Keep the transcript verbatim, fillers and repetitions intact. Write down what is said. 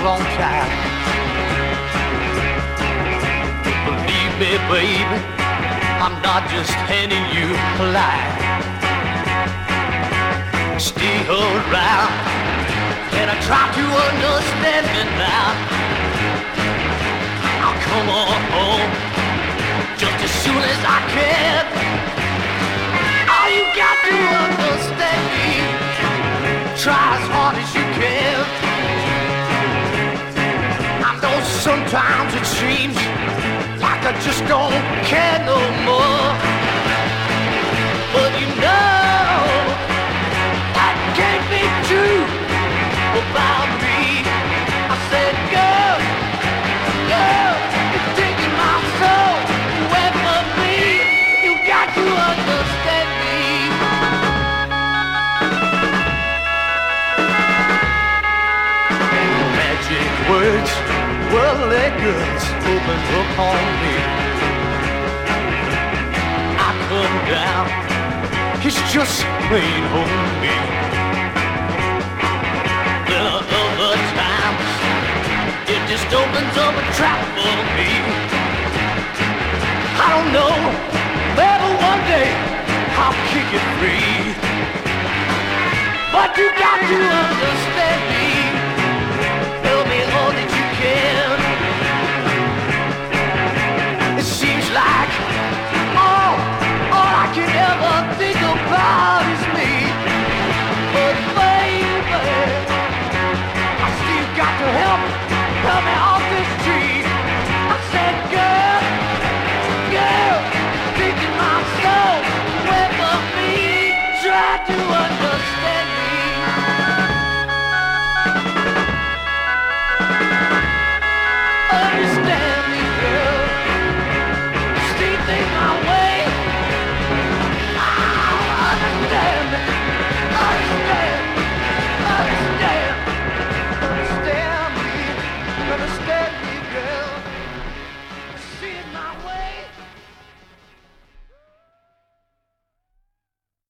long time. Believe me, baby, I'm not just handing you a lie. Stay around, and I try to understand it now. I'll come on home just as soon as I can. All you got to understand me, try as hard as you can. I know sometimes it seems like I just don't care no more, but you know that can't be true about me. I said, girl, girl, you're taking my soul away from me. You got to understand me. Magic words, well, they're good, open up on me. I come down, it's just plain homey. There are other times, it just opens up a trap for me. I don't know, maybe one day I'll kick it free, but you got to understand me.